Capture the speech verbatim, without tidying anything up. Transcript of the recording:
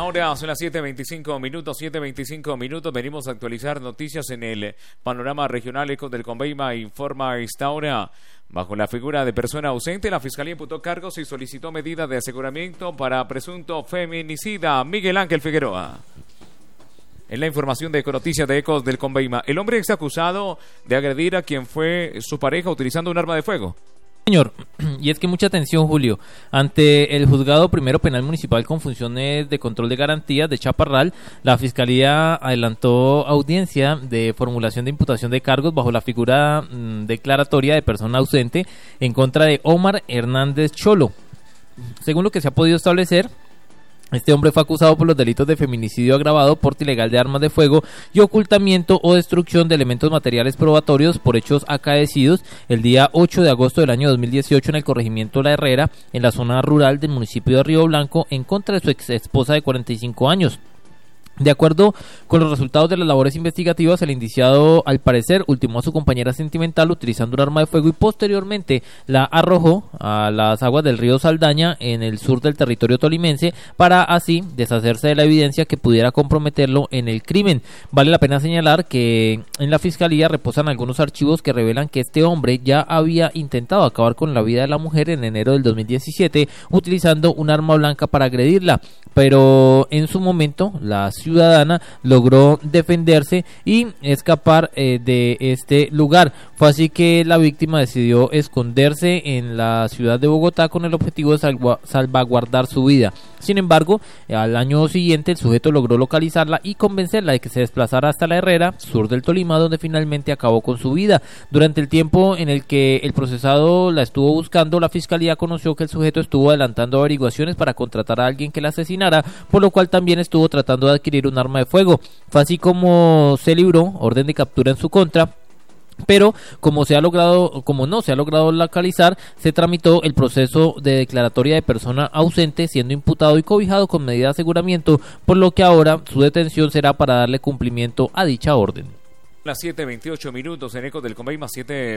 hora, son las siete veinticinco minutos, siete veinticinco minutos. Venimos a actualizar noticias en el panorama regional. Ecos del Conveima informa a esta hora. Bajo la figura de persona ausente, la Fiscalía imputó cargos y solicitó medidas de aseguramiento para presunto feminicida. Miguel Ángel Figueroa. En la información de Econoticias de Ecos del Conveima, el hombre está acusado de agredir a quien fue su pareja utilizando un arma de fuego. Señor, y es que mucha atención, Julio. Ante el Juzgado Primero Penal Municipal con funciones de control de garantías de Chaparral, la Fiscalía adelantó audiencia de formulación de imputación de cargos bajo la figura mmm, declaratoria de persona ausente en contra de Omar Hernández Cholo. Según lo que se ha podido establecer, este hombre fue acusado por los delitos de feminicidio agravado, porte ilegal de armas de fuego y ocultamiento o destrucción de elementos materiales probatorios por hechos acaecidos el día ocho de agosto del año dos mil dieciocho en el corregimiento La Herrera, en la zona rural del municipio de Río Blanco, en contra de su ex esposa de cuarenta y cinco años. De acuerdo con los resultados de las labores investigativas, el indiciado, al parecer, ultimó a su compañera sentimental utilizando un arma de fuego y posteriormente la arrojó a las aguas del río Saldaña en el sur del territorio tolimense para así deshacerse de la evidencia que pudiera comprometerlo en el crimen. Vale la pena señalar que en la Fiscalía reposan algunos archivos que revelan que este hombre ya había intentado acabar con la vida de la mujer en enero del dos mil diecisiete utilizando un arma blanca para agredirla, pero en su momento la ciudadana logró defenderse y escapar eh, de este lugar. Fue así que la víctima decidió esconderse en la ciudad de Bogotá con el objetivo de salva- salvaguardar su vida. Sin embargo, al año siguiente el sujeto logró localizarla y convencerla de que se desplazara hasta La Herrera, sur del Tolima, donde finalmente acabó con su vida. Durante el tiempo en el que el procesado la estuvo buscando, la Fiscalía conoció que el sujeto estuvo adelantando averiguaciones para contratar a alguien que la asesinara, por lo cual también estuvo tratando de adquirir un arma de fuego. Fue así como se libró orden de captura en su contra. Pero como se ha logrado, como no se ha logrado localizar, se tramitó el proceso de declaratoria de persona ausente, siendo imputado y cobijado con medida de aseguramiento, por lo que ahora su detención será para darle cumplimiento a dicha orden. Las siete veintiocho minutos en Ecos del Conveima, siete